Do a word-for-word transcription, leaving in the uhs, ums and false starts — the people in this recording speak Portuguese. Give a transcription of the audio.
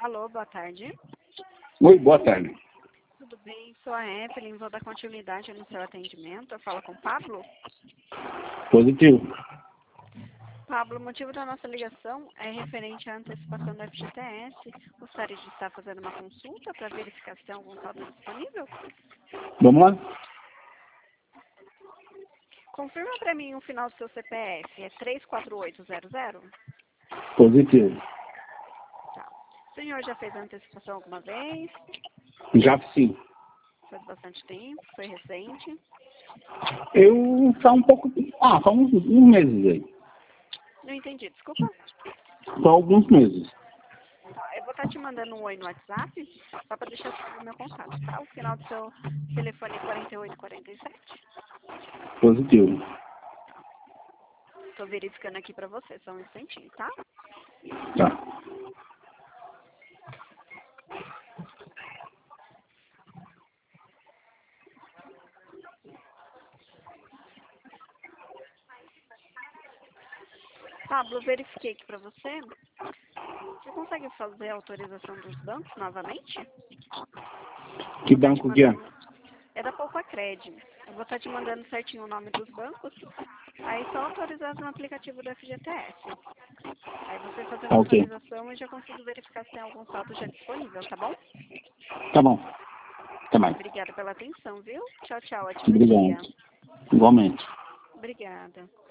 Alô, boa tarde. Oi, boa tarde. Tudo bem? Sou a Evelyn, vou dar continuidade no seu atendimento. Eu falo com o Pablo. Positivo. Pablo, o motivo da nossa ligação é referente à antecipação do F G T S. Gostaria de estar fazendo uma consulta para verificar se tem algum saldo disponível? Vamos lá? Confirma para mim o final do seu C P F. É três quatro oito zero zero? Positivo. Tá. O senhor já fez a antecipação alguma vez? Já sim. Faz bastante tempo? Foi recente? Eu só um pouco. Ah, só uns, uns meses aí. Não entendi, desculpa. Só alguns meses. Tá, eu vou estar te mandando um oi no WhatsApp, só para deixar o meu contato, tá? O final do seu telefone é quarenta e oito quarenta e sete. Positivo. Tô verificando aqui para você, só um instantinho, tá? Tá. Pablo, verifiquei aqui para você. Você consegue fazer a autorização dos bancos novamente? Que Vou estar te banco que é? mandando. É da Poupa Cred. Eu vou estar te mandando certinho o nome dos bancos. Aí só autorizar no aplicativo do F G T S. Aí você fazendo a Ok. autorização, eu já consigo verificar se tem algum saldo já disponível, tá bom? Tá bom. Até mais. Obrigada pela atenção, viu? Tchau, tchau. Ótimo dia. Obrigado. Igualmente. Obrigada.